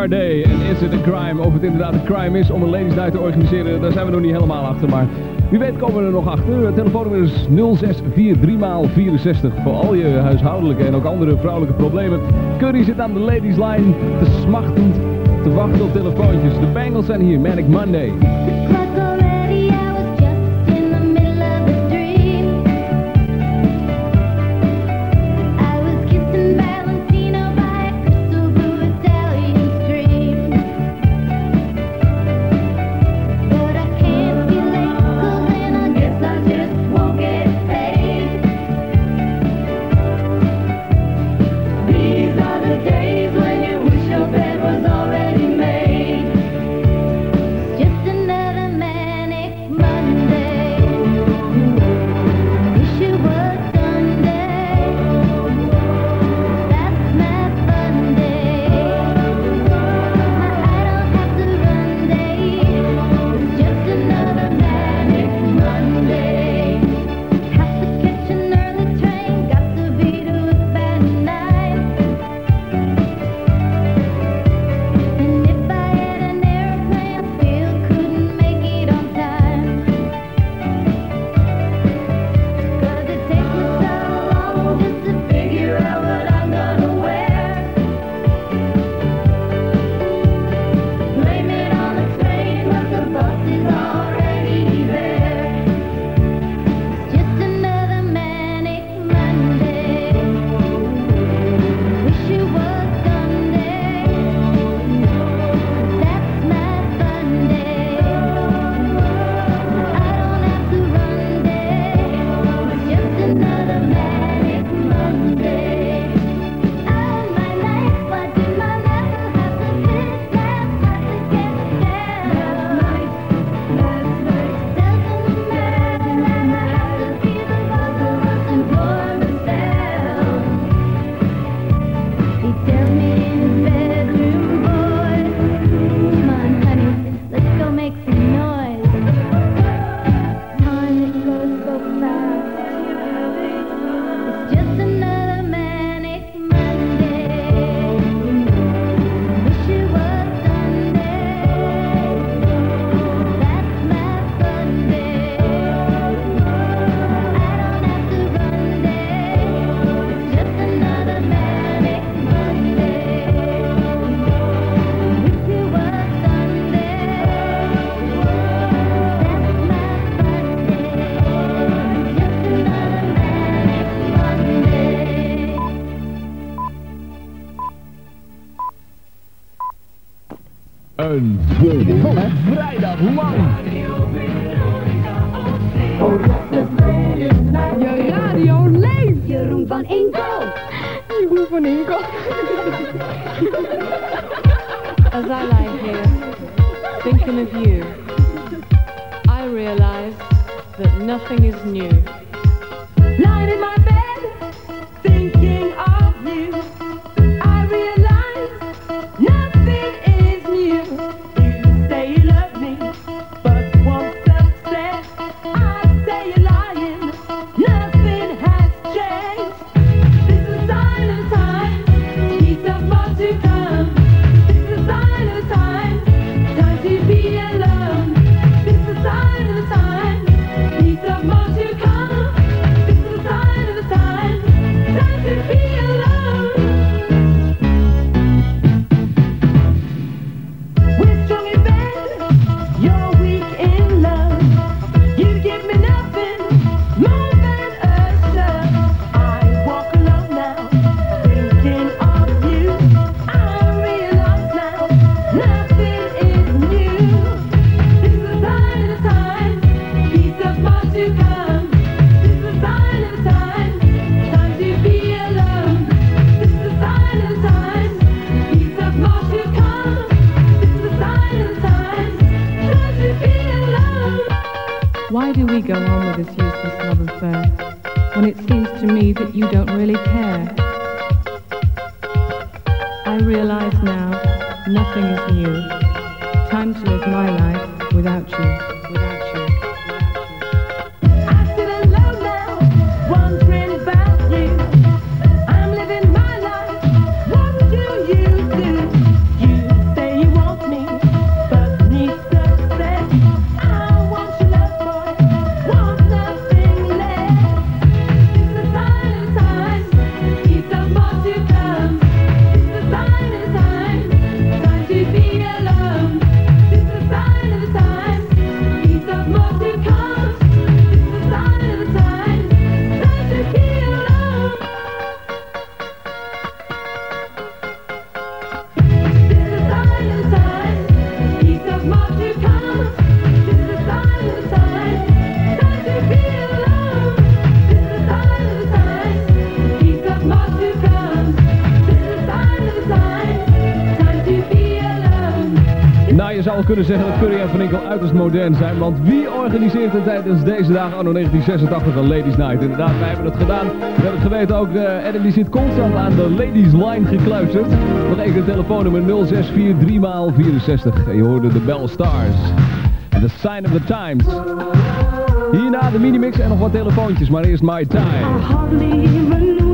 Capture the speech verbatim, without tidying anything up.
Day en Is It a Crime? Of het inderdaad een crime is om een ladies night te organiseren, daar zijn we nog niet helemaal achter, maar wie weet komen we er nog achter. Het telefoonnummer is nul zes vier drie vierenzestig voor al je huishoudelijke en ook andere vrouwelijke problemen. Curry zit aan de ladies line te smachtend te wachten op telefoontjes. De Bangles zijn hier, Manic Monday. Een volle vrijdag lang. Je radio leeft. Jeroen van Inkel. Jeroen van Inkel. As I lie here, thinking of you, I realize that nothing is new. Lying in my bed, thinking of you, I realize nothing is new. You say you love me, but won't stop said. I say you're lying, nothing has changed. This is silent time, peace of more to come. This is silent time, time to be alone. This is silent time, peace of more to come. This is silent time, time to be alone. We're strong in bed, you're weak in love. You give me nothing more than a shove. I walk alone now, thinking of you. I realize now, nothing is new. This is silent time, peace of more to come. This is silent time, time to be alone. This is silent time, peace of more to come. This is silent time, time to be alone. Why do we go on with this useless love affair when it seems to me that you don't really care? I realize now nothing is new. Time to live my life without you, without you, without you. I sit alone now, wondering about you. I'm living my life, what do you do? You say zou kunnen zeggen dat Curry en Van Inkel uiterst modern zijn. Want wie organiseert er tijdens deze dagen anno negentien zesentachtig een Ladies Night? Inderdaad, wij hebben het gedaan. We hebben het geweten ook. Uh, Adam die zit constant aan de Ladies Line gekluisterd. Nog even een telefoonnummer nul zes vier drie maal vierenzestig. En je hoorde de Bell Stars. The Sign of the Times. Hierna de minimix en nog wat telefoontjes, maar eerst My Time. I hardly even knew